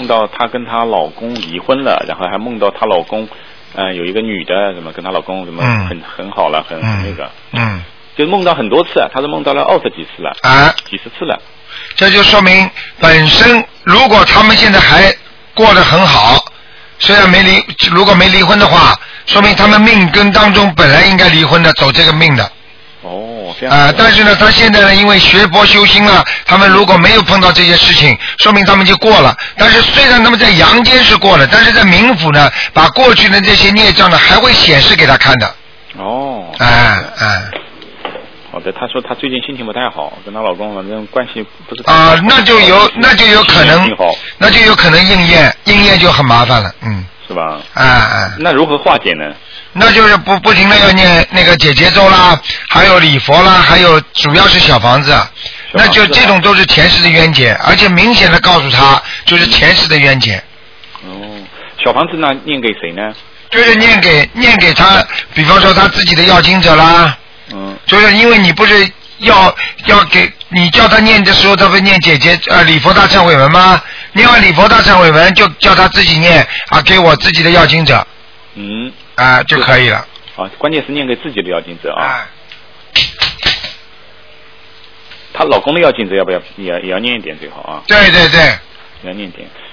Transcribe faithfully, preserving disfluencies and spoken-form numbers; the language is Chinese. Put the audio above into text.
梦到她跟她老公离婚了，然后还梦到她老公，呃，有一个女的怎么跟她老公怎么很、嗯、很好了，很、嗯、那个， 嗯， 就梦到很多次，她是梦到了二十几次了， 啊， 几十次了。 这就说明本身如果他们现在还过得很好，虽然没离，如果没离婚的话，说明他们命根当中本来应该离婚的，走这个命的。 哦，这样。 啊、呃，但是呢，他现在呢，因为学佛修心了，他们如果没有碰到这些事情，说明他们就过了。但是虽然他们在阳间是过了，但是在冥府呢，把过去的这些孽障呢，还会显示给他看的。 哦。 哎哎、呃。 好的，她说她最近心情不太好，跟她老公反正关系不是太好。 啊、呃，那就有那就有可能，那就有可能应验，应验就很麻烦了，嗯。 是吧？ 啊啊。 那如何化解呢？ 那就是不不停的要念那个解结咒啦，还有礼佛啦，还有主要是小房子，那就这种都是前世的冤结，而且明显的告诉他就是前世的冤结。 哦，小房子呢念给谁呢？ 就是念给念给他，比方说他自己的要经者啦。 嗯。就是因为你不是要要给你叫他念的时候，他不念解结呃礼佛大忏悔文吗？念完礼佛大忏悔文就叫他自己念啊，给我自己的要经者。 嗯。 啊，就可以了。 啊，关键是念给自己的要经者啊。啊。她老公的要经者要不要也也要念一点最好啊？ 对对对。 也要念一点。